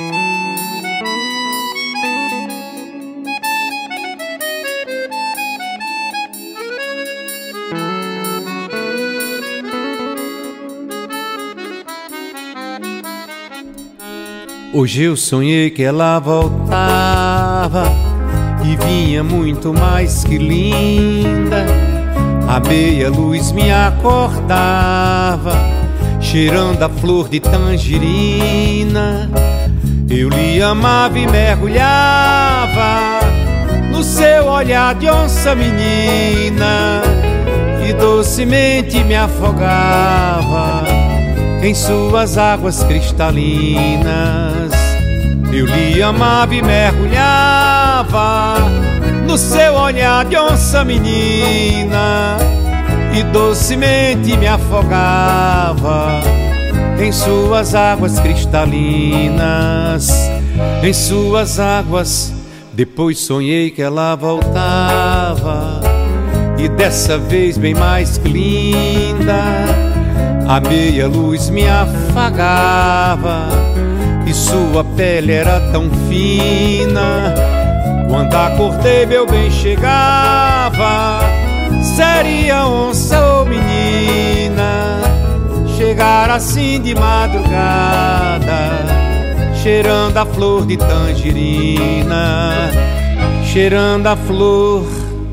Hoje eu sonhei que ela voltava e vinha muito mais que linda. A meia luz me acordava, cheirando a flor de tangerina. Eu lhe amava e mergulhava no seu olhar de onça menina, e docemente me afogava em suas águas cristalinas. Eu lhe amava e mergulhava no seu olhar de onça menina, e docemente me afogava em suas águas cristalinas, em suas águas. Depois sonhei que ela voltava, e dessa vez bem mais que linda. A meia luz me afagava e sua pele era tão fina. Quando acordei meu bem chegava, seria onça ou menina. Chegar assim de madrugada, cheirando a flor de tangerina, cheirando a flor.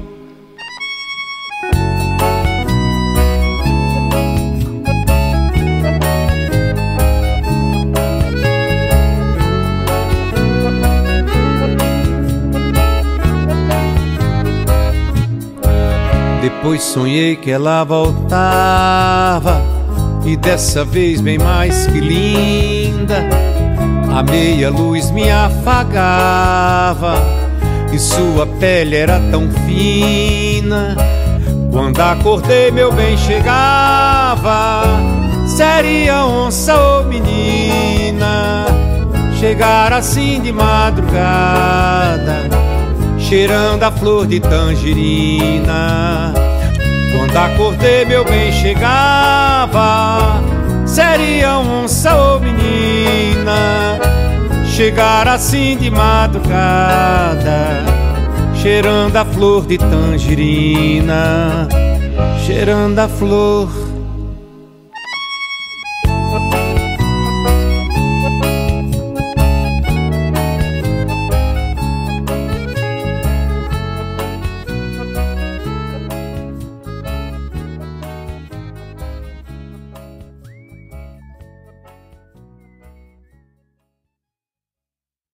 Depois sonhei que ela voltava, e dessa vez bem mais que linda. A meia luz me afagava e sua pele era tão fina. Quando acordei meu bem chegava, seria onça ou menina. Chegar assim de madrugada, cheirando a flor de tangerina. Quando acordei meu bem chegava, seria onça ou menina. Chegar assim de madrugada, cheirando a flor de tangerina, cheirando a flor.